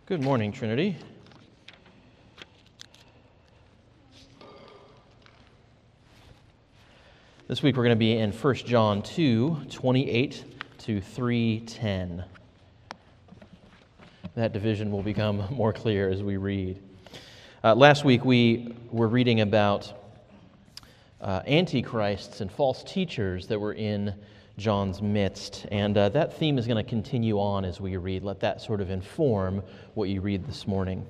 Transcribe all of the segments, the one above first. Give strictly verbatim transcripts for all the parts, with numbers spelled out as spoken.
Good morning, Trinity. This week we're going to be in First John two, twenty-eight to three ten. That division will become more clear as we read. Uh, last week we were reading about uh, antichrists and false teachers that were in John's midst, and uh, that theme is going to continue on as we read. Let that sort of inform what you read this morning.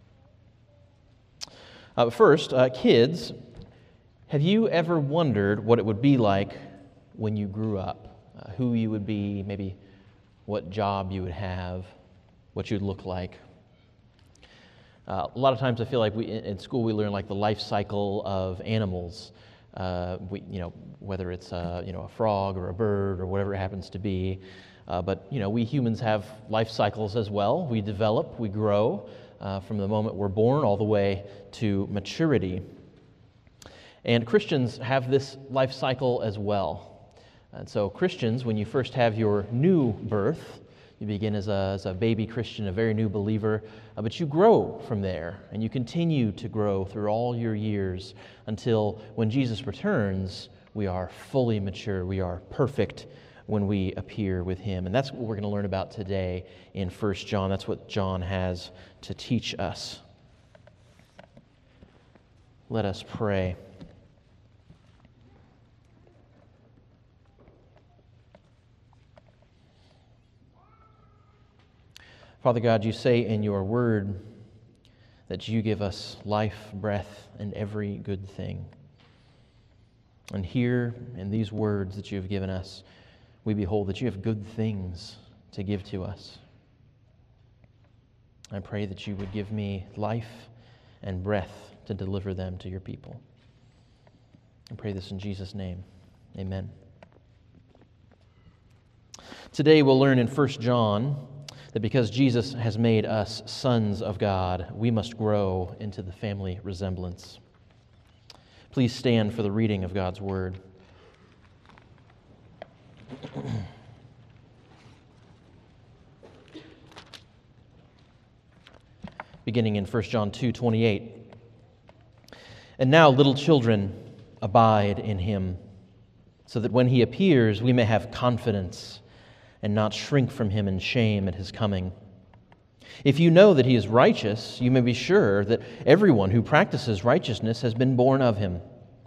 Uh, first, uh, kids, have you ever wondered what it would be like when you grew up? Uh, who you would be, maybe what job you would have, what you'd look like? Uh, a lot of times I feel like we in school we learn like the life cycle of animals. Uh, we, you know, whether it's a, you know, a frog or a bird or whatever it happens to be. Uh, but, you know, we humans have life cycles as well. We develop, we grow uh, from the moment we're born all the way to maturity. And Christians have this life cycle as well. And so Christians, when you first have your new birth, you begin as a, as a baby Christian, a very new believer, uh, but you grow from there, and you continue to grow through all your years until when Jesus returns, we are fully mature, we are perfect when we appear with Him. And that's what we're going to learn about today in First John. That's what John has to teach us. Let us pray. Father God, you say in your word that you give us life, breath, and every good thing. And here, in these words that you have given us, we behold that you have good things to give to us. I pray that you would give me life and breath to deliver them to your people. I pray this in Jesus' name. Amen. Today we'll learn in First John that because Jesus has made us sons of God, we must grow into the family resemblance. Please stand for the reading of God's Word. Beginning in First John two twenty-eight. And now, little children, abide in Him, so that when He appears, we may have confidence and not shrink from Him in shame at His coming. If you know that He is righteous, you may be sure that everyone who practices righteousness has been born of Him.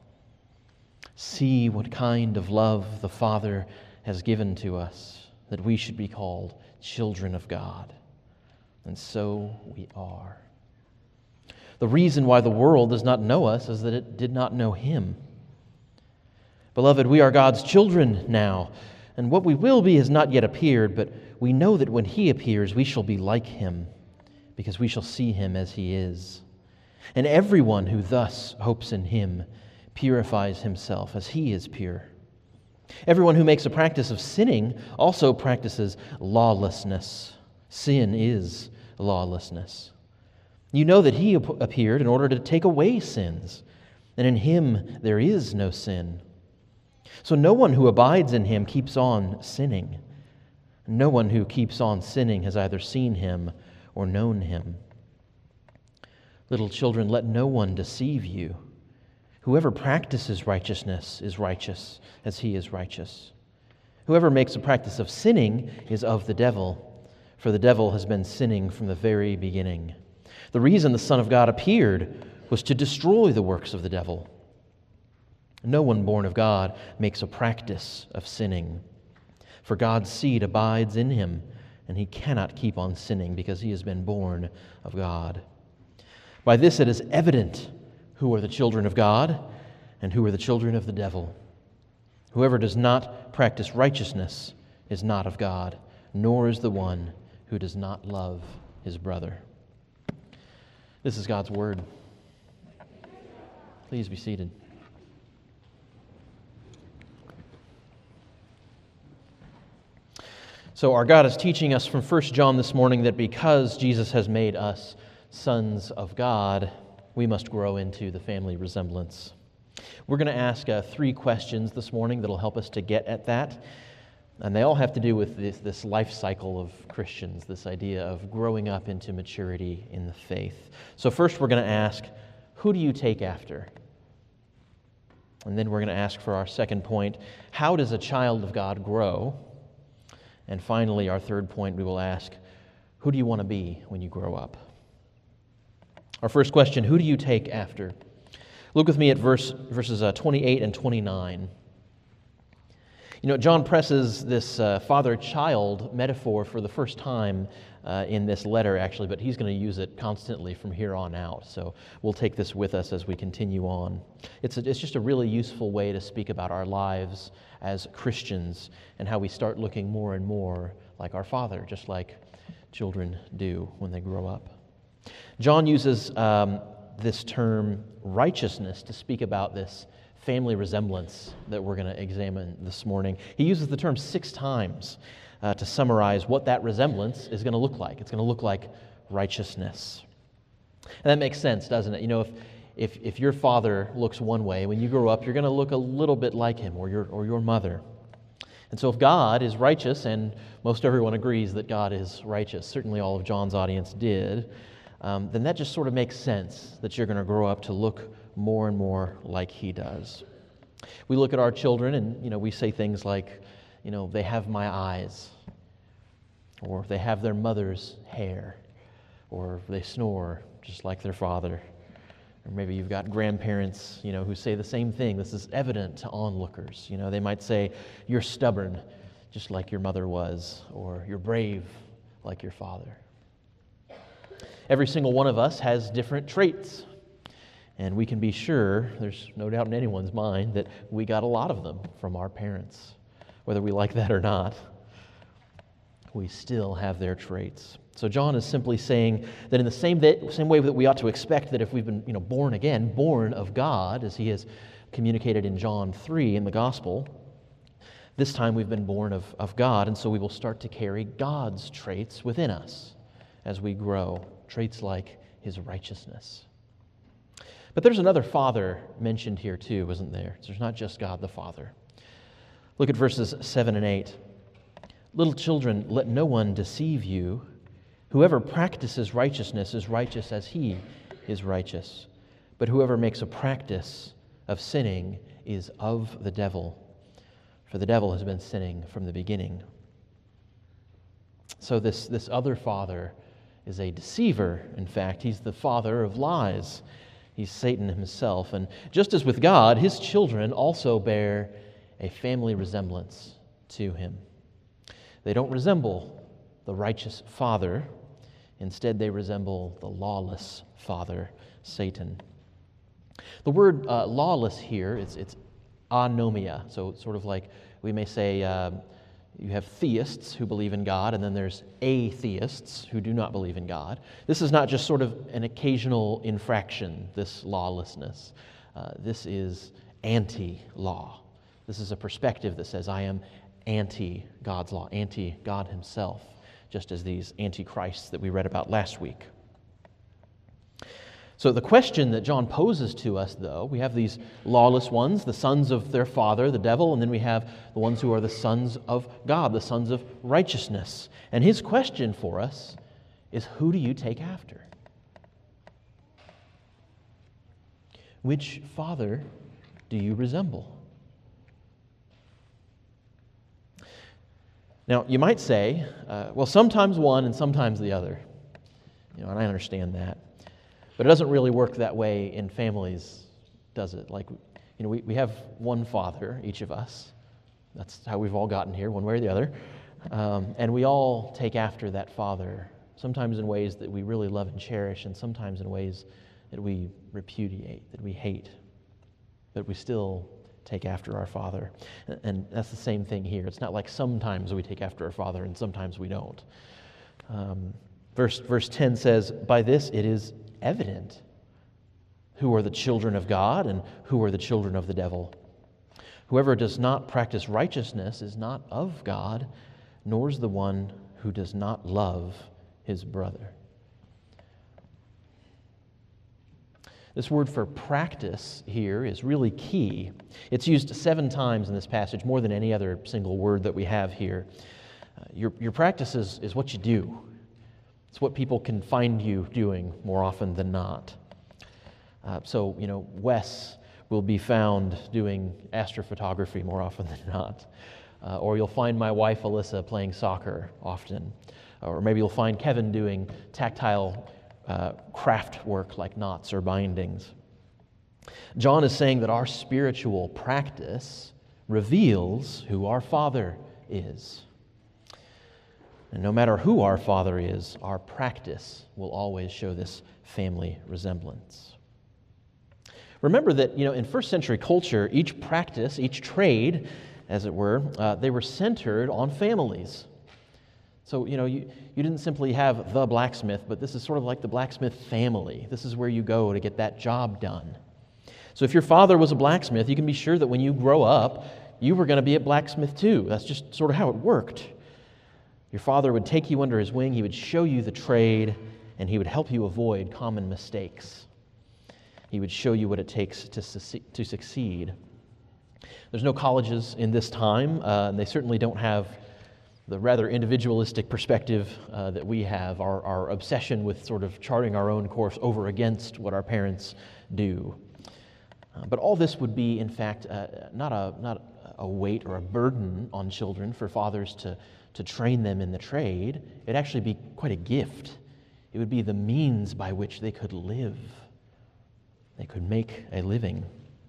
See what kind of love the Father has given to us, that we should be called children of God. And so we are. The reason why the world does not know us is that it did not know Him. Beloved, we are God's children now, and what we will be has not yet appeared, but we know that when He appears, we shall be like Him, because we shall see Him as He is. And everyone who thus hopes in Him purifies himself as He is pure. Everyone who makes a practice of sinning also practices lawlessness. Sin is lawlessness. You know that He appeared in order to take away sins, and in Him there is no sin. So no one who abides in Him keeps on sinning. No one who keeps on sinning has either seen Him or known Him. Little children, let no one deceive you. Whoever practices righteousness is righteous as He is righteous. Whoever makes a practice of sinning is of the devil, for the devil has been sinning from the very beginning. The reason the Son of God appeared was to destroy the works of the devil. No one born of God makes a practice of sinning, for God's seed abides in him, and he cannot keep on sinning because he has been born of God. By this it is evident who are the children of God and who are the children of the devil. Whoever does not practice righteousness is not of God, nor is the one who does not love his brother. This is God's word. Please be seated. So our God is teaching us from First John this morning that because Jesus has made us sons of God, we must grow into the family resemblance. We're going to ask uh, three questions this morning that will help us to get at that. And they all have to do with this, this life cycle of Christians, this idea of growing up into maturity in the faith. So first we're going to ask, who do you take after? And then we're going to ask for our second point, how does a child of God grow? And finally, our third point, we will ask, who do you want to be when you grow up? Our first question, who do you take after? Look with me at verse, verses uh, twenty-eight and twenty-nine. You know, John presses this uh, father-child metaphor for the first time uh, in this letter, actually, but he's going to use it constantly from here on out. So we'll take this with us as we continue on. It's, a, it's just a really useful way to speak about our lives as Christians and how we start looking more and more like our Father, just like children do when they grow up. John uses um, this term righteousness to speak about this family resemblance that we're going to examine this morning. He uses the term six times uh, to summarize what that resemblance is going to look like. It's going to look like righteousness. And that makes sense, doesn't it? You know, if if if your father looks one way, when you grow up, you're going to look a little bit like him or your or your mother. And so if God is righteous, and most everyone agrees that God is righteous, certainly all of John's audience did, um, then that just sort of makes sense that you're going to grow up to look more and more like he does. We look at our children and, you know, we say things like, you know, they have my eyes, or they have their mother's hair, or they snore just like their father. Or maybe you've got grandparents, you know, who say the same thing. This is evident to onlookers. You know, they might say, you're stubborn just like your mother was, or you're brave like your father. Every single one of us has different traits. And we can be sure, there's no doubt in anyone's mind, that we got a lot of them from our parents. Whether we like that or not, we still have their traits. So John is simply saying that in the same, that, same way that we ought to expect that if we've been you know, born again, born of God, as he has communicated in John three in the Gospel, this time we've been born of, of God, and so we will start to carry God's traits within us as we grow, traits like his righteousness. But there's another Father mentioned here too, isn't there? There's not just God the Father. Look at verses seven and eight. Little children, let no one deceive you. Whoever practices righteousness is righteous as he is righteous. But whoever makes a practice of sinning is of the devil. For the devil has been sinning from the beginning. So this, this other father is a deceiver. In fact, he's the father of lies. He's Satan himself. And just as with God, his children also bear a family resemblance to him. They don't resemble the righteous father. Instead, they resemble the lawless father, Satan. The word uh, lawless here, it's, it's anomia. So it's sort of like we may say uh, you have theists who believe in God, and then there's atheists who do not believe in God. This is not just sort of an occasional infraction, this lawlessness. Uh, this is anti-law. This is a perspective that says, I am anti-God's law, anti-God himself, just as these antichrists that we read about last week. So the question that John poses to us, though, we have these lawless ones, the sons of their father, the devil, and then we have the ones who are the sons of God, the sons of righteousness. And his question for us is, who do you take after? Which father do you resemble? Now, you might say, uh, well, sometimes one and sometimes the other. You know, and I understand that. But it doesn't really work that way in families, does it? Like, you know, we, we have one father, each of us. That's how we've all gotten here, one way or the other. Um, and we all take after that father, sometimes in ways that we really love and cherish, and sometimes in ways that we repudiate, that we hate. But we still take after our father. And that's the same thing here. It's not like sometimes we take after our father and sometimes we don't. Um, verse, verse ten says, by this it is evident who are the children of God and who are the children of the devil. Whoever does not practice righteousness is not of God, nor is the one who does not love his brother. This word for practice here is really key. It's used seven times in this passage, more than any other single word that we have here. Uh, your, your practice is, is what you do. It's what people can find you doing more often than not. Uh, so, you know, Wes will be found doing astrophotography more often than not. Uh, or you'll find my wife, Alyssa, playing soccer often. Or maybe you'll find Kevin doing tactile uh, craft work like knots or bindings. John is saying that our spiritual practice reveals who our Father is. And no matter who our Father is, our practice will always show this family resemblance. Remember that, you know, in first century culture, each practice, each trade, as it were, uh, they were centered on families. So, you know, you, you didn't simply have the blacksmith, but this is sort of like the blacksmith family. This is where you go to get that job done. So if your father was a blacksmith, you can be sure that when you grow up, you were going to be a blacksmith too. That's just sort of how it worked. Your father would take you under his wing, he would show you the trade, and he would help you avoid common mistakes. He would show you what it takes to, to succeed. There's no colleges in this time, uh, and they certainly don't have the rather individualistic perspective uh, that we have, our, our obsession with sort of charting our own course over against what our parents do. Uh, but all this would be, in fact, uh, not a not a weight or a burden on children for fathers to, to train them in the trade. It'd actually be quite a gift. It would be the means by which they could live. They could make a living.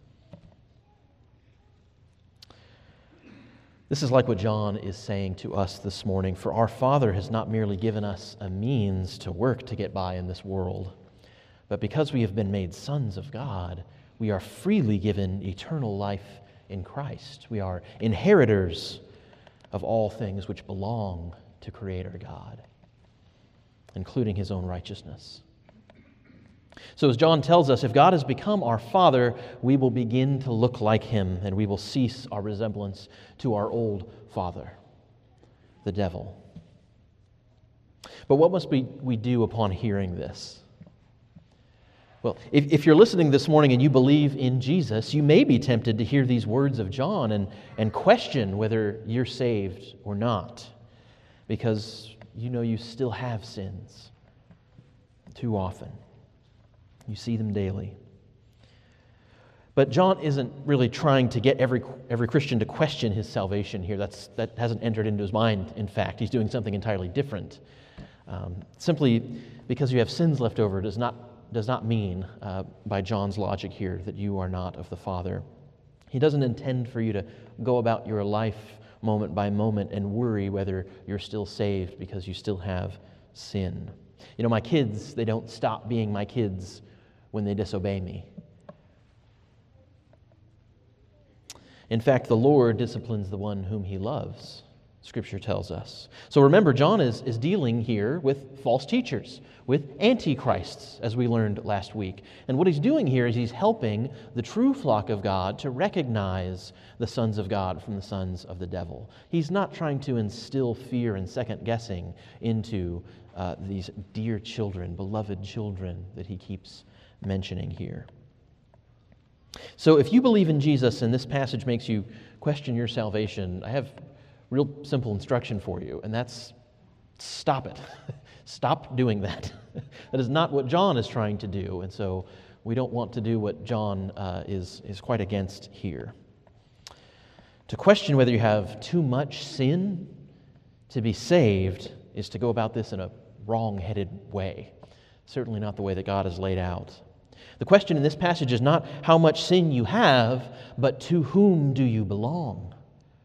This is like what John is saying to us this morning. For our Father has not merely given us a means to work to get by in this world, but because we have been made sons of God, we are freely given eternal life in Christ. We are inheritors of all things which belong to Creator God, including His own righteousness. So as John tells us, if God has become our Father, we will begin to look like Him, and we will cease our resemblance to our old father, the devil. But what must we, we do upon hearing this? Well, if, if you're listening this morning and you believe in Jesus, you may be tempted to hear these words of John and, and question whether you're saved or not, because you know you still have sins too often. You see them daily. But John isn't really trying to get every every Christian to question his salvation here. That's, that hasn't entered into his mind, in fact. He's doing something entirely different. Um, simply because you have sins left over does not, does not mean, uh, by John's logic here, that you are not of the Father. He doesn't intend for you to go about your life moment by moment and worry whether you're still saved because you still have sin. You know, my kids, they don't stop being my kids when they disobey me. In fact, the Lord disciplines the one whom He loves, Scripture tells us. So remember, John is, is dealing here with false teachers, with antichrists, as we learned last week. And what he's doing here is he's helping the true flock of God to recognize the sons of God from the sons of the devil. He's not trying to instill fear and second-guessing into uh, these dear children, beloved children that he keeps mentioning here. So if you believe in Jesus and this passage makes you question your salvation, I have real simple instruction for you, and that's stop it. Stop doing that. That is not what John is trying to do, and so we don't want to do what John uh, is, is quite against here. To question whether you have too much sin to be saved is to go about this in a wrong-headed way. Certainly not the way that God has laid out. The question in this passage is not how much sin you have, but to whom do you belong?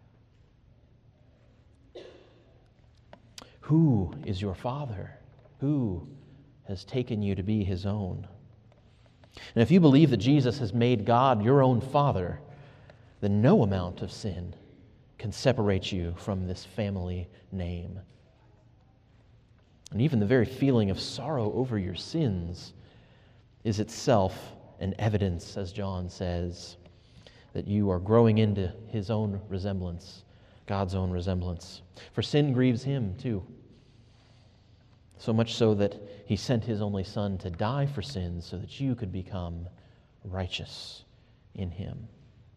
Who is your Father? Who has taken you to be His own? And if you believe that Jesus has made God your own Father, then no amount of sin can separate you from this family name. And even the very feeling of sorrow over your sins is itself an evidence, as John says, that you are growing into His own resemblance, God's own resemblance. For sin grieves Him too. so much so that he sent his only Son to die for sins so that you could become righteous in him.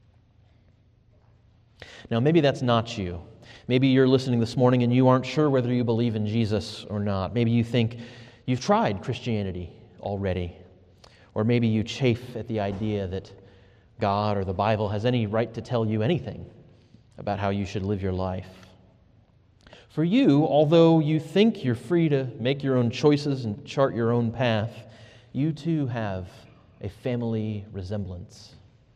Now, maybe that's not you. Maybe you're listening this morning and you aren't sure whether you believe in Jesus or not. Maybe you think you've tried Christianity already. Or maybe you chafe at the idea that God or the Bible has any right to tell you anything about how you should live your life. For you, although you think you're free to make your own choices and chart your own path, you too have a family resemblance.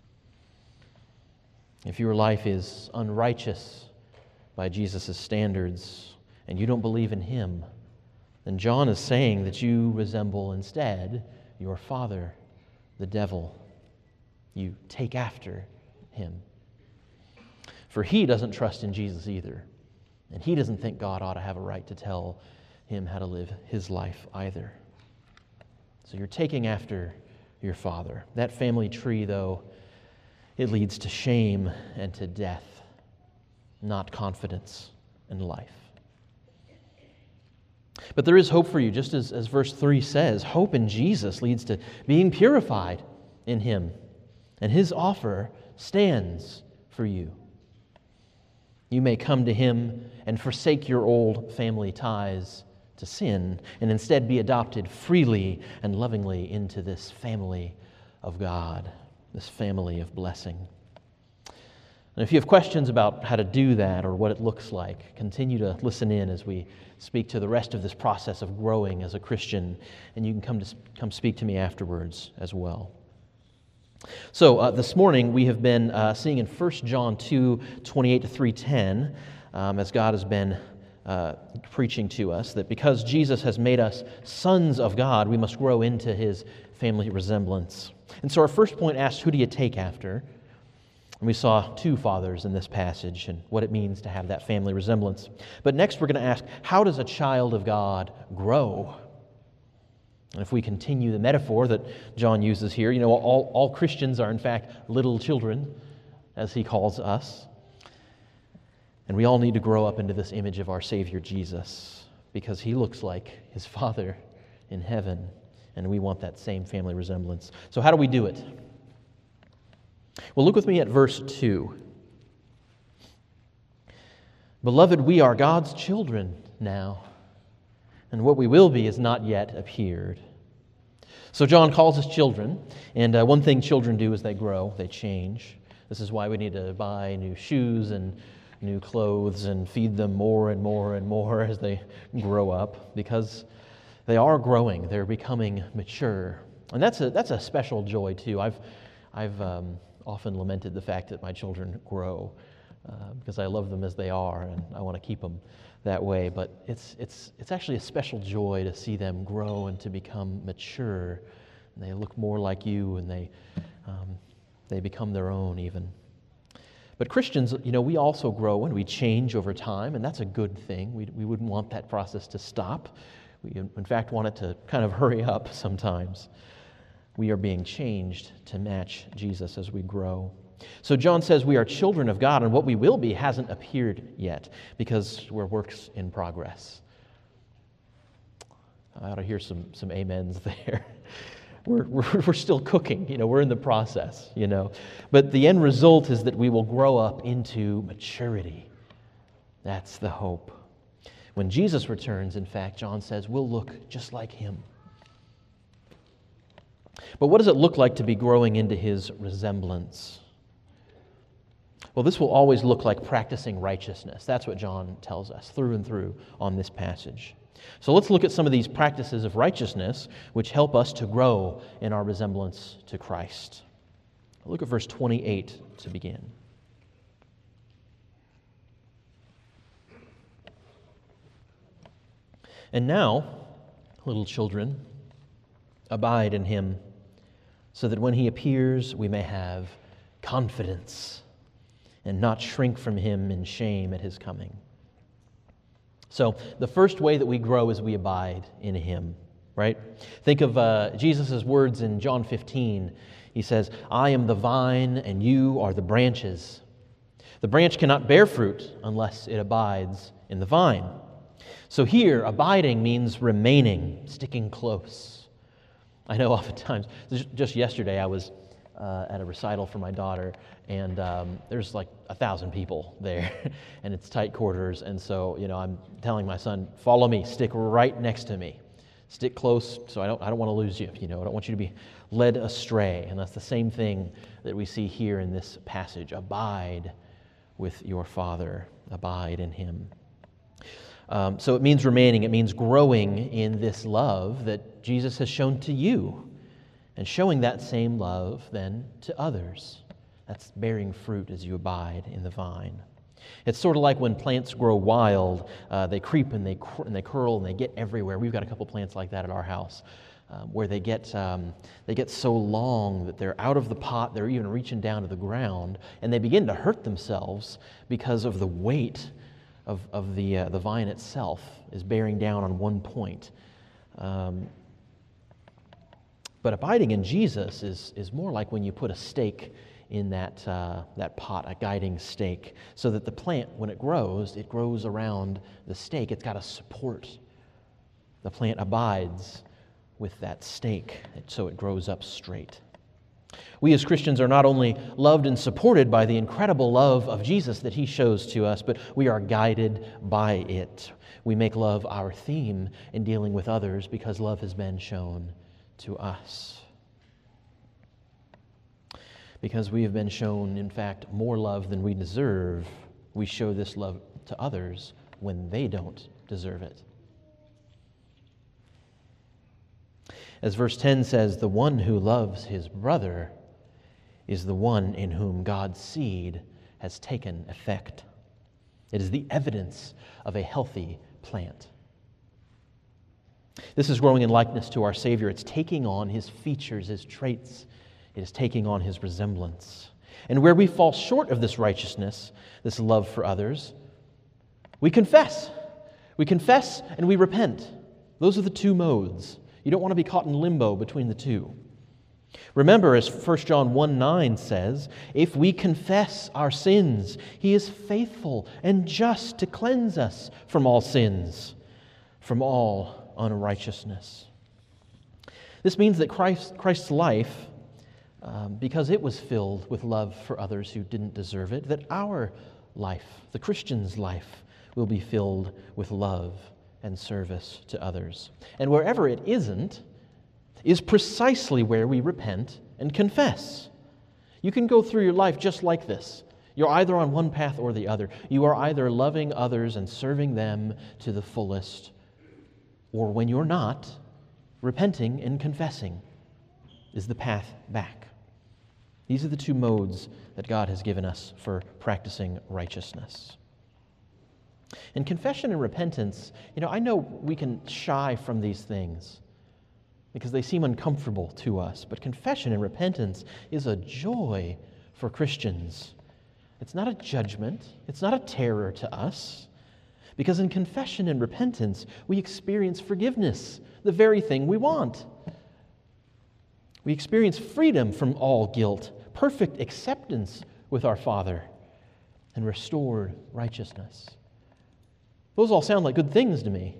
If your life is unrighteous by Jesus' standards and you don't believe in him, then John is saying that you resemble instead your father, the devil. You take after him. For he doesn't trust in Jesus either, and he doesn't think God ought to have a right to tell him how to live his life either. So you're taking after your father. That family tree, though, it leads to shame and to death, not confidence and life. But there is hope for you, just as, as verse three says. Hope in Jesus leads to being purified in him, and his offer stands for you. You may come to him and forsake your old family ties to sin and instead be adopted freely and lovingly into this family of God, this family of blessing. And if you have questions about how to do that or what it looks like, continue to listen in as we speak to the rest of this process of growing as a Christian, and you can come to come speak to me afterwards as well. So uh, this morning we have been uh, seeing in First John two, twenty-eight to three ten, um, as God has been uh, preaching to us, that because Jesus has made us sons of God, we must grow into his family resemblance. And so our first point asks, who do you take after? And we saw two fathers in this passage and what it means to have that family resemblance. But next we're going to ask, how does a child of God grow? And if we continue the metaphor that John uses here, you know, all, all Christians are in fact little children, as he calls us. And we all need to grow up into this image of our Savior Jesus, because he looks like his Father in heaven, and we want that same family resemblance. So how do we do it? Well, look with me at verse two. Beloved, we are God's children now, and what we will be is not yet appeared. So John calls us children, and uh, one thing children do is they grow, they change. This is why we need to buy new shoes and new clothes and feed them more and more and more as they grow up, because they are growing, they're becoming mature. And that's a that's a special joy too. I've I've um, often lamented the fact that my children grow, uh, because I love them as they are and I want to keep them that way. But it's it's it's actually a special joy to see them grow and to become mature. And they look more like you, and they um, they become their own even. But Christians, you know, we also grow and we change over time, and that's a good thing. We we wouldn't want that process to stop. We, in fact, want it to kind of hurry up sometimes. We are being changed to match Jesus as we grow. So John says we are children of God, and what we will be hasn't appeared yet, because we're works in progress. I ought to hear some some amens there. We're, we're, we're still cooking, you know, we're in the process, you know. But the end result is that we will grow up into maturity. That's the hope. When Jesus returns, in fact, John says, we'll look just like him. But what does it look like to be growing into his resemblance? Well, this will always look like practicing righteousness. That's what John tells us through and through on this passage. So let's look at some of these practices of righteousness which help us to grow in our resemblance to Christ. Look at verse twenty-eight to begin. And now, little children, abide in him, so that when he appears, we may have confidence and not shrink from him in shame at his coming. So the first way that we grow is we abide in him, right? Think of uh, Jesus' words in John fifteen. He says, I am the vine and you are the branches. The branch cannot bear fruit unless it abides in the vine. So here, abiding means remaining, sticking close. I know oftentimes, just yesterday I was uh, at a recital for my daughter, and um, there's like a thousand people there, and it's tight quarters, and so, you know, I'm telling my son, follow me, stick right next to me. Stick close, so I don't I don't want to lose you, you know, I don't want you to be led astray. And that's the same thing that we see here in this passage. Abide with your Father. Abide in Him. Um, so it means remaining. It means growing in this love that Jesus has shown to you and showing that same love then to others. That's bearing fruit as you abide in the vine. It's sort of like when plants grow wild, uh, they creep and they cr- and they curl and they get everywhere. We've got a couple plants like that at our house, um, where they get um, they get so long that they're out of the pot, they're even reaching down to the ground, and they begin to hurt themselves because of the weight of of the uh, the vine itself is bearing down on one point. Um, but abiding in Jesus is is more like when you put a stake in that uh, that pot, a guiding stake, so that the plant, when it grows, it grows around the stake. It's got a support. The plant abides with that stake, so it grows up straight. We as Christians are not only loved and supported by the incredible love of Jesus that He shows to us, but we are guided by it. We make love our theme in dealing with others because love has been shown to us. Because we have been shown, in fact, more love than we deserve, we show this love to others when they don't deserve it. As verse ten says, the one who loves his brother is the one in whom God's seed has taken effect. It is the evidence of a healthy plant. This is growing in likeness to our Savior. It's taking on His features, His traits. It is taking on His resemblance. And where we fall short of this righteousness, this love for others, we confess. We confess and we repent. Those are the two modes. You don't want to be caught in limbo between the two. Remember, as First John one nine says, if we confess our sins, He is faithful and just to cleanse us from all sins, from all unrighteousness. This means that Christ, Christ's life, Um, because it was filled with love for others who didn't deserve it, that our life, the Christian's life, will be filled with love and service to others. And wherever it isn't, is precisely where we repent and confess. You can go through your life just like this. You're either on one path or the other. You are either loving others and serving them to the fullest, or when you're not, repenting and confessing is the path back. These are the two modes that God has given us for practicing righteousness. In confession and repentance, you know, I know we can shy from these things because they seem uncomfortable to us, but confession and repentance is a joy for Christians. It's not a judgment, it's not a terror to us, because in confession and repentance, we experience forgiveness, the very thing we want. We experience freedom from all guilt, perfect acceptance with our Father, and restored righteousness. Those all sound like good things to me.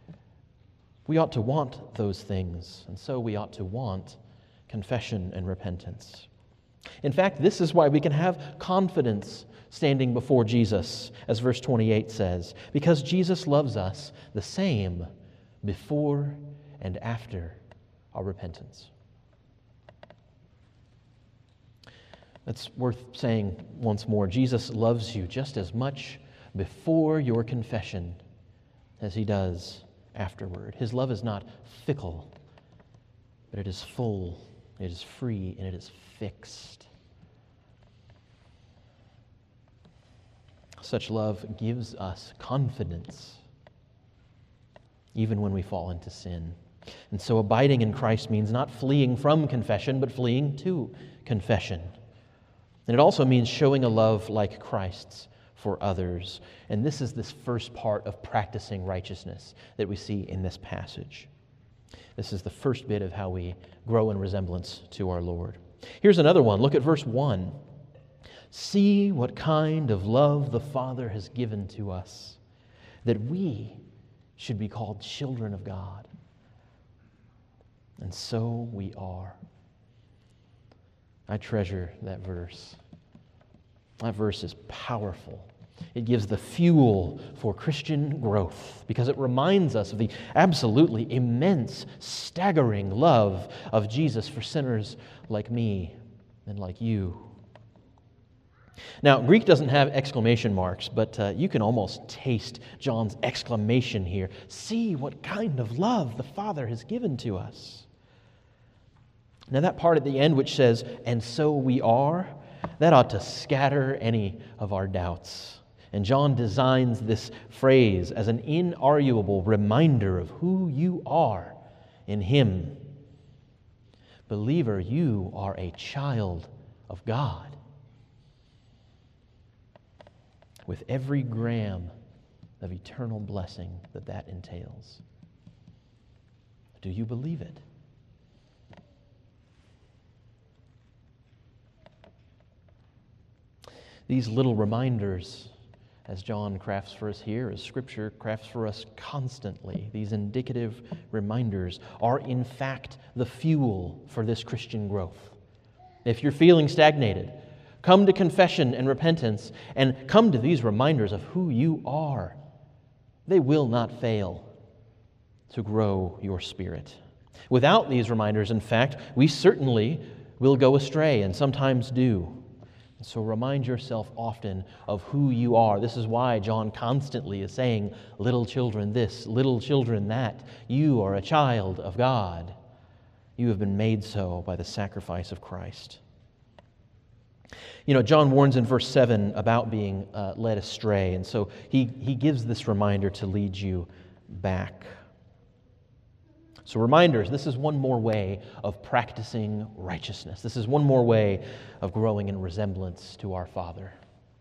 We ought to want those things, and so we ought to want confession and repentance. In fact, this is why we can have confidence standing before Jesus, as verse twenty-eight says, because Jesus loves us the same before and after our repentance. That's worth saying once more. Jesus loves you just as much before your confession as He does afterward. His love is not fickle, but it is full, it is free, and it is fixed. Such love gives us confidence, even when we fall into sin. And so abiding in Christ means not fleeing from confession, but fleeing to confession. And it also means showing a love like Christ's for others. And this is this first part of practicing righteousness that we see in this passage. This is the first bit of how we grow in resemblance to our Lord. Here's another one. Look at verse one. See what kind of love the Father has given to us, that we should be called children of God. And so we are. I treasure that verse. That verse is powerful. It gives the fuel for Christian growth because it reminds us of the absolutely immense, staggering love of Jesus for sinners like me and like you. Now, Greek doesn't have exclamation marks, but uh, you can almost taste John's exclamation here. See what kind of love the Father has given to us. Now, that part at the end which says, and so we are, that ought to scatter any of our doubts. And John designs this phrase as an inarguable reminder of who you are in Him. Believer, you are a child of God, with every gram of eternal blessing that that entails. Do you believe it? These little reminders, as John crafts for us here, as Scripture crafts for us constantly, these indicative reminders are in fact the fuel for this Christian growth. If you're feeling stagnated, come to confession and repentance and come to these reminders of who you are. They will not fail to grow your spirit. Without these reminders, in fact, we certainly will go astray and sometimes do. So remind yourself often of who you are. This is why John constantly is saying, little children this, little children that. You are a child of God. You have been made so by the sacrifice of Christ. You know, John warns in verse seven about being uh, led astray, and so he, he gives this reminder to lead you back. So reminders, this is one more way of practicing righteousness. This is one more way of growing in resemblance to our Father.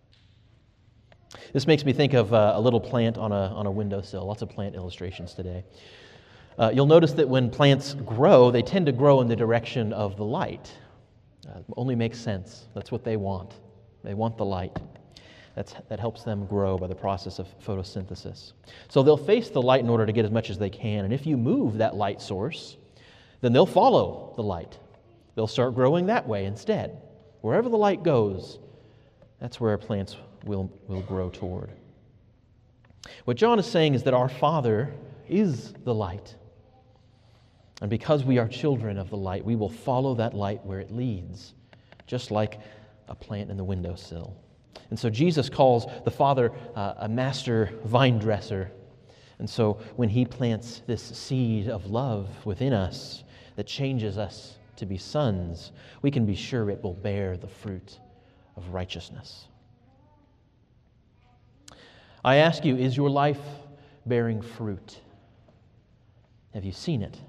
This makes me think of uh, a little plant on a, on a windowsill. Lots of plant illustrations today. Uh, you'll notice that when plants grow, they tend to grow in the direction of the light. Uh, only makes sense. That's what they want. They want the light. That's, that helps them grow by the process of photosynthesis. So they'll face the light in order to get as much as they can. And if you move that light source, then they'll follow the light. They'll start growing that way instead. Wherever the light goes, that's where plants will, will grow toward. What John is saying is that our Father is the light. And because we are children of the light, we will follow that light where it leads, just like a plant in the windowsill. And so Jesus calls the Father uh, a master vine dresser. And so when He plants this seed of love within us that changes us to be sons, we can be sure it will bear the fruit of righteousness. I ask you, is your life bearing fruit? Have you seen it?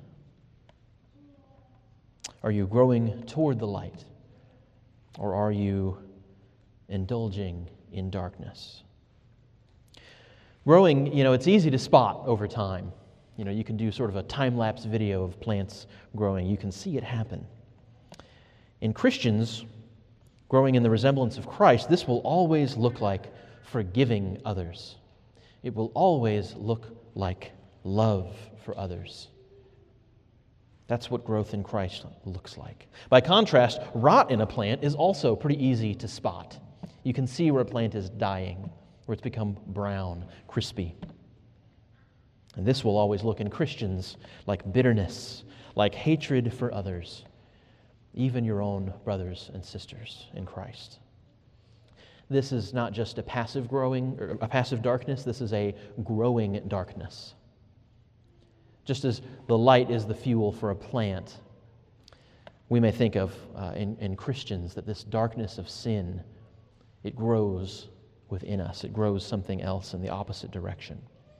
Are you growing toward the light? Or are you indulging in darkness? Growing, you know, it's easy to spot over time. You know, you can do sort of a time-lapse video of plants growing. You can see it happen. In Christians, growing in the resemblance of Christ, this will always look like forgiving others. It will always look like love for others. That's what growth in Christ looks like. By contrast, rot in a plant is also pretty easy to spot. You can see where a plant is dying, where it's become brown, crispy. And this will always look in Christians like bitterness, like hatred for others, even your own brothers and sisters in Christ. This is not just a passive growing, or a passive darkness, this is a growing darkness. Just as the light is the fuel for a plant, we may think of uh, in, in Christians that this darkness of sin, it grows within us. It grows something else in the opposite direction.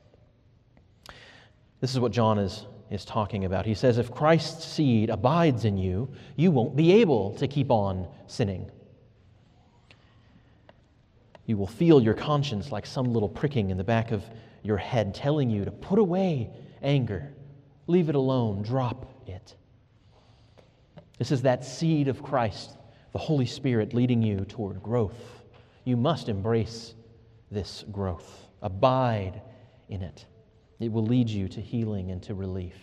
This is what John is, is talking about. He says, if Christ's seed abides in you, you won't be able to keep on sinning. You will feel your conscience like some little pricking in the back of your head telling you to put away anger. Leave it alone. Drop it. This is that seed of Christ, the Holy Spirit leading you toward growth. You must embrace this growth. Abide in it. It will lead you to healing and to relief.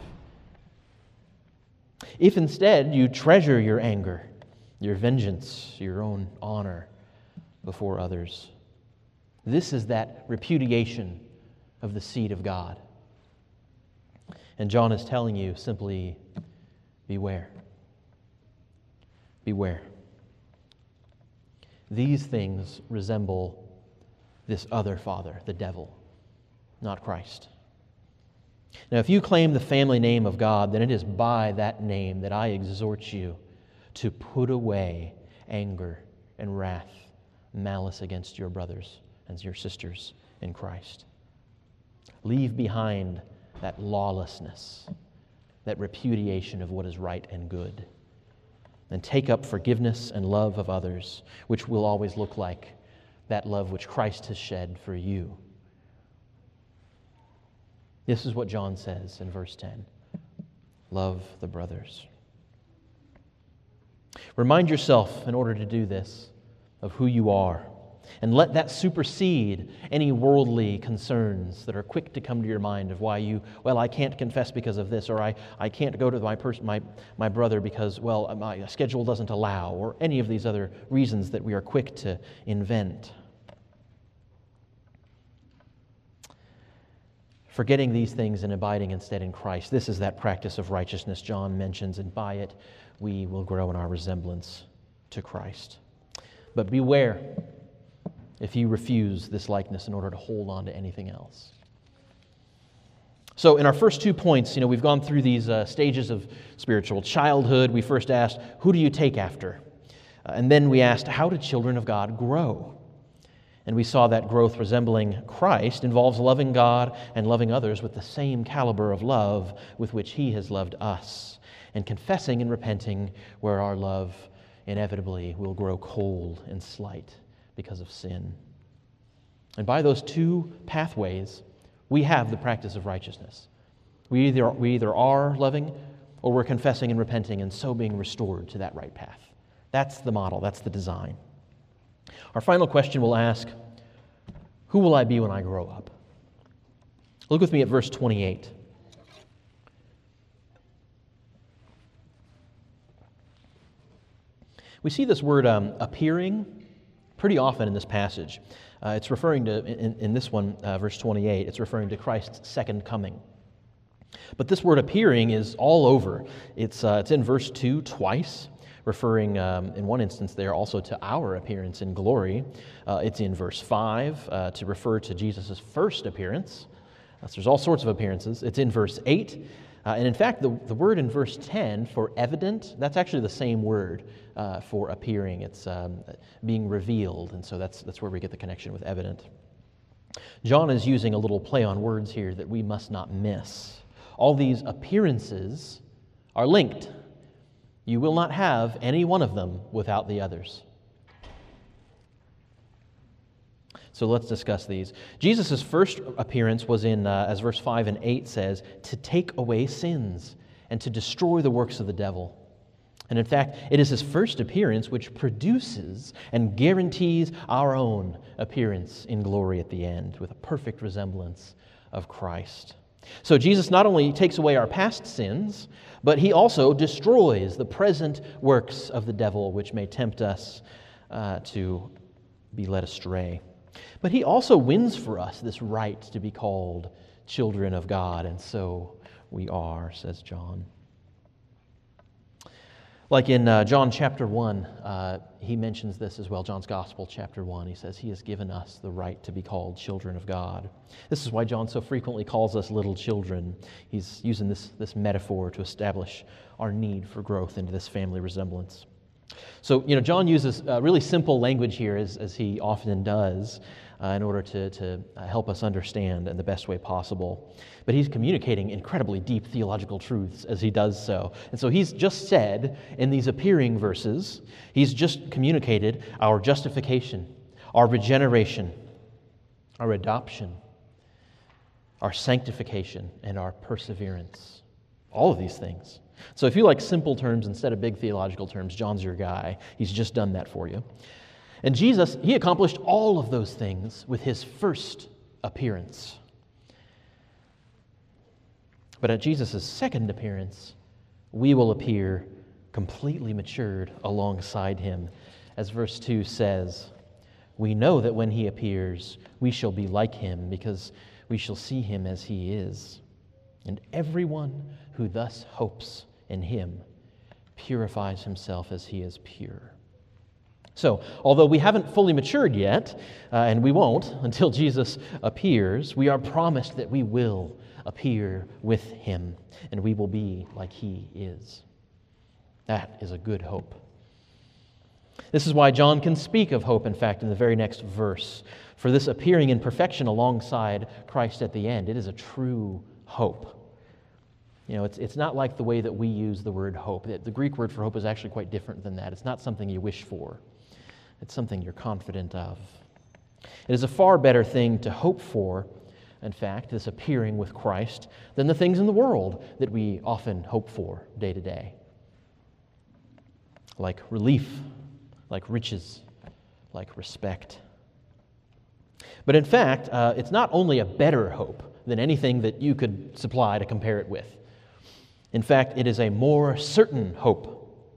If instead you treasure your anger, your vengeance, your own honor before others, this is that repudiation of the seed of God. And John is telling you simply, beware. Beware. These things resemble this other father, the devil, not Christ. Now, if you claim the family name of God, then it is by that name that I exhort you to put away anger and wrath, malice against your brothers and your sisters in Christ. Leave behind that lawlessness, that repudiation of what is right and good, and take up forgiveness and love of others, which will always look like that love which Christ has shed for you. This is what John says in verse ten. Love the brothers. Remind yourself, in order to do this, of who you are, and let that supersede any worldly concerns that are quick to come to your mind of why you, well, I can't confess because of this, or I, I can't go to my, pers- my, my brother because, well, my schedule doesn't allow, or any of these other reasons that we are quick to invent. Forgetting these things and abiding instead in Christ. This is that practice of righteousness John mentions, and by it we will grow in our resemblance to Christ. But beware if you refuse this likeness in order to hold on to anything else. So in our first two points, you know, we've gone through these uh, stages of spiritual childhood. We first asked, who do you take after? Uh, and then we asked, how do children of God grow? And we saw that growth resembling Christ involves loving God and loving others with the same caliber of love with which He has loved us, and confessing and repenting where our love inevitably will grow cold and slight because of sin. And by those two pathways, we have the practice of righteousness. We either, we either are loving or we're confessing and repenting and so being restored to that right path. That's the model, that's the design. Our final question we'll ask, who will I be when I grow up? Look with me at verse twenty-eight. We see this word um, appearing pretty often in this passage. Uh, it's referring to, in, in this one, uh, verse twenty-eight, it's referring to Christ's second coming. But this word appearing is all over. It's, uh, it's in verse two twice, referring um, in one instance there also to our appearance in glory. Uh, it's in verse five uh, to refer to Jesus' first appearance. Uh, so there's all sorts of appearances. It's in verse eight. Uh, and in fact, the, the word in verse ten for evident, that's actually the same word uh, for appearing. It's um, being revealed, and so that's, that's where we get the connection with evident. John is using a little play on words here that we must not miss. All these appearances are linked. You will not have any one of them without the others. So let's discuss these. Jesus' first appearance was in, uh, as verse five and eight says, to take away sins and to destroy the works of the devil. And in fact, it is his first appearance which produces and guarantees our own appearance in glory at the end with a perfect resemblance of Christ. So Jesus not only takes away our past sins, but He also destroys the present works of the devil which may tempt us uh, to be led astray. But He also wins for us this right to be called children of God, and so we are, says John. Like in uh, John chapter one, uh, he mentions this as well, John's Gospel chapter one. He says he has given us the right to be called children of God. This is why John so frequently calls us little children. He's using this, this metaphor to establish our need for growth into this family resemblance. So, you know, John uses uh, really simple language here, as, as he often does, uh, in order to, to help us understand in the best way possible. But he's communicating incredibly deep theological truths as he does so. And so he's just said in these appearing verses, he's just communicated our justification, our regeneration, our adoption, our sanctification, and our perseverance. All of these things. So if you like simple terms instead of big theological terms, John's your guy. He's just done that for you. And Jesus, He accomplished all of those things with His first appearance. But at Jesus' second appearance, we will appear completely matured alongside him. As verse two says, we know that when he appears, we shall be like him because we shall see him as he is. And everyone who thus hopes in him purifies himself as he is pure. So, although we haven't fully matured yet, uh, and we won't until Jesus appears, we are promised that we will appear with him, and we will be like he is. That is a good hope. This is why John can speak of hope, in fact, in the very next verse. For this appearing in perfection alongside Christ at the end, it is a true hope. You know, it's, it's not like the way that we use the word hope. The, the Greek word for hope is actually quite different than that. It's not something you wish for. It's something you're confident of. It is a far better thing to hope for, in fact, this appearing with Christ, than the things in the world that we often hope for day to day. Like relief, like riches, like respect. But in fact, uh, it's not only a better hope than anything that you could supply to compare it with. In fact, it is a more certain hope.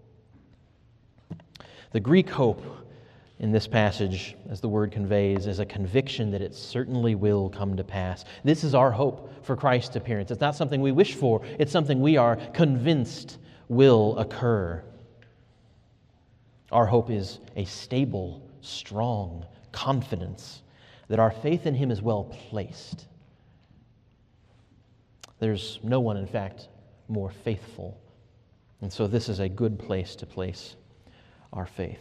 The Greek hope in this passage, as the word conveys, is a conviction that it certainly will come to pass. This is our hope for Christ's appearance. It's not something we wish for. It's something we are convinced will occur. Our hope is a stable, strong confidence that our faith in him is well placed. There's no one, in fact, more faithful. And so this is a good place to place our faith.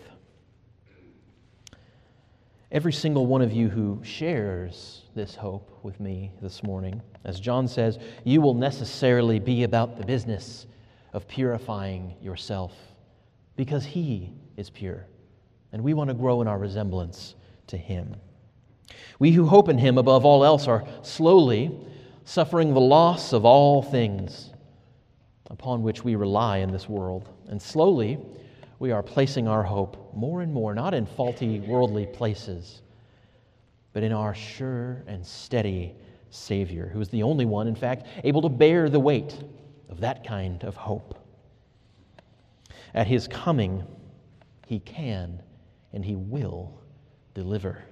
Every single one of you who shares this hope with me this morning, as John says, you will necessarily be about the business of purifying yourself because he is pure, and we want to grow in our resemblance to him. We who hope in him above all else are slowly suffering the loss of all things upon which we rely in this world, and slowly we are placing our hope more and more, not in faulty worldly places, but in our sure and steady Savior, who is the only one, in fact, able to bear the weight of that kind of hope. At his coming, he can and he will deliver.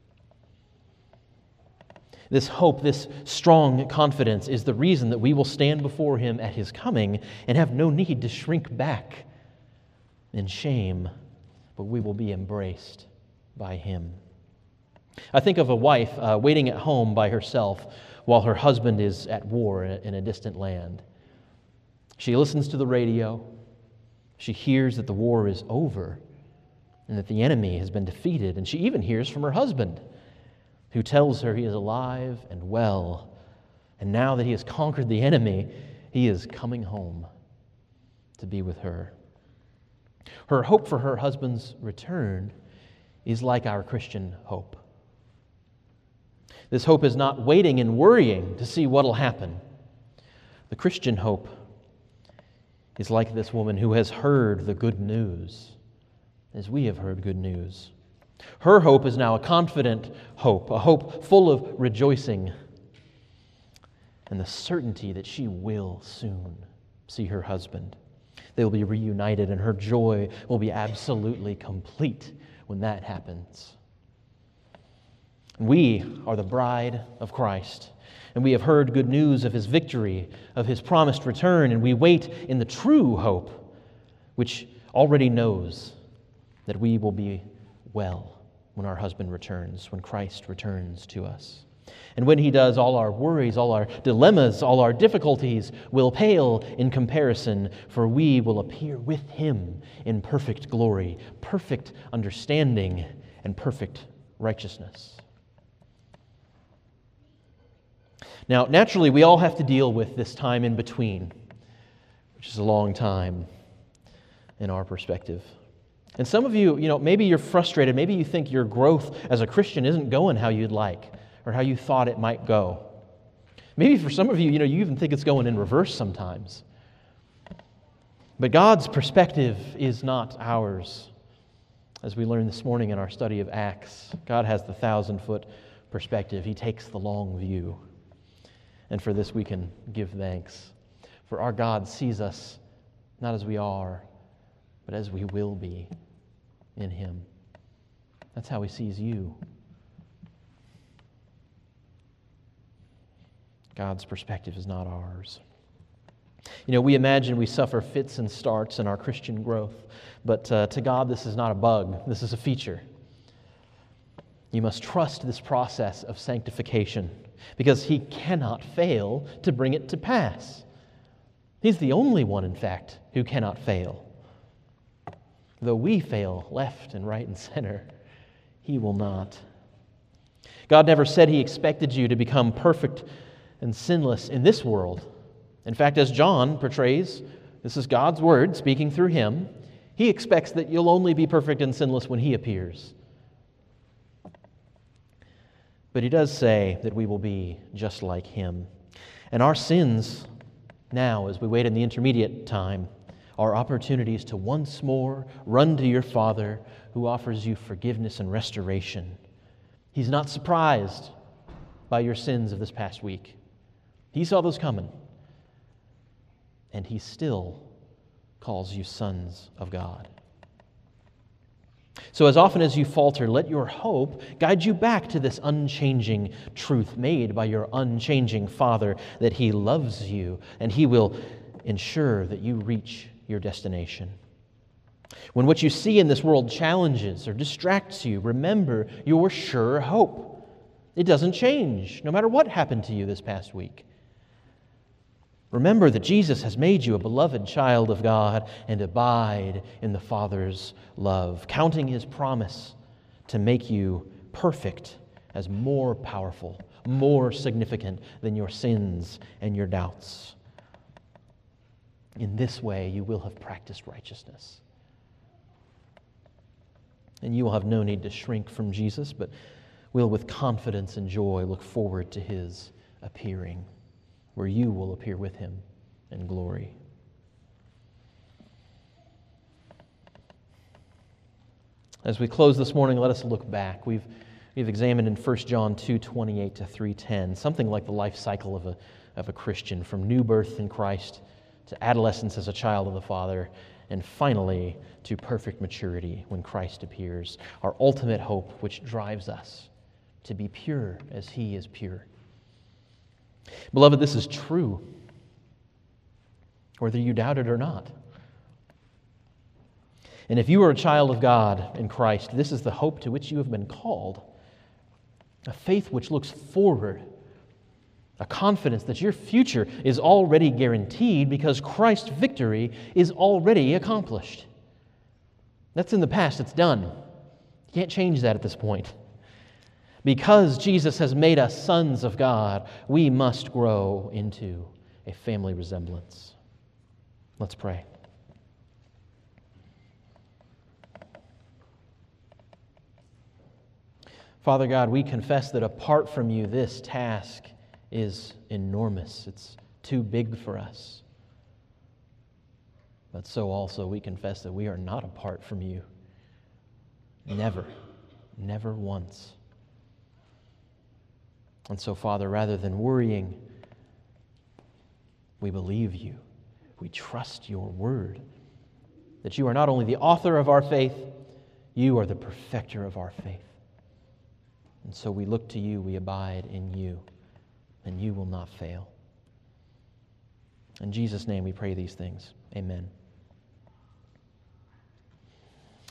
This hope, this strong confidence is the reason that we will stand before him at his coming and have no need to shrink back in shame, but we will be embraced by him. I think of a wife uh, waiting at home by herself while her husband is at war in a, in a distant land. She listens to the radio. She hears that the war is over and that the enemy has been defeated. And she even hears from her husband, who tells her he is alive and well. And now that he has conquered the enemy, he is coming home to be with her. Her hope for her husband's return is like our Christian hope. This hope is not waiting and worrying to see what will happen. The Christian hope is like this woman who has heard the good news, as we have heard good news. Her hope is now a confident hope, a hope full of rejoicing and the certainty that she will soon see her husband. They will be reunited, and her joy will be absolutely complete when that happens. We are the bride of Christ, and we have heard good news of his victory, of his promised return, and we wait in the true hope, which already knows that we will be well when our husband returns, when Christ returns to us. And when he does, all our worries, all our dilemmas, all our difficulties will pale in comparison, for we will appear with him in perfect glory, perfect understanding, and perfect righteousness. Now, naturally, we all have to deal with this time in between, which is a long time in our perspective. And some of you, you know, maybe you're frustrated. Maybe you think your growth as a Christian isn't going how you'd like or how you thought it might go. Maybe for some of you, you know, you even think it's going in reverse sometimes. But God's perspective is not ours. As we learned this morning in our study of Acts, God has the thousand-foot perspective. He takes the long view. And for this we can give thanks. For our God sees us not as we are, but as we will be in Him. That's how He sees you. God's perspective is not ours. You know, we imagine we suffer fits and starts in our Christian growth, but uh, to God this is not a bug, this is a feature. You must trust this process of sanctification because He cannot fail to bring it to pass. He's the only one, in fact, who cannot fail. Though we fail left and right and center, He will not. God never said He expected you to become perfect and sinless in this world. In fact, as John portrays, this is God's word speaking through him, He expects that you'll only be perfect and sinless when He appears. But He does say that we will be just like Him. And our sins now, as we wait in the intermediate time, are opportunities to once more run to your Father who offers you forgiveness and restoration. He's not surprised by your sins of this past week. He saw those coming. And He still calls you sons of God. So as often as you falter, let your hope guide you back to this unchanging truth made by your unchanging Father, that He loves you and He will ensure that you reach your destination. When what you see in this world challenges or distracts you, remember your sure hope. It doesn't change, no matter what happened to you this past week. Remember that Jesus has made you a beloved child of God, and abide in the Father's love, counting His promise to make you perfect as more powerful, more significant than your sins and your doubts. In this way, you will have practiced righteousness. And you will have no need to shrink from Jesus, but will with confidence and joy look forward to His appearing, where you will appear with Him in glory. As we close this morning, let us look back. We've, we've examined in First John two twenty-eight to three ten, something like the life cycle of a, of a Christian, from new birth in Christ to adolescence as a child of the Father, and finally to perfect maturity when Christ appears, our ultimate hope which drives us to be pure as He is pure. Beloved, this is true, whether you doubt it or not. And if you are a child of God in Christ, this is the hope to which you have been called, a faith which looks forward, a confidence that your future is already guaranteed because Christ's victory is already accomplished. That's in the past, it's done. You can't change that at this point. Because Jesus has made us sons of God, we must grow into a family resemblance. Let's pray. Father God, we confess that apart from You, this task is enormous. It's too big for us. But so also we confess that we are not apart from You. Never, never once. And so, Father, rather than worrying, we believe You. We trust Your word. That You are not only the author of our faith, You are the perfecter of our faith. And so we look to You, we abide in You, and You will not fail. In Jesus' name we pray these things. Amen.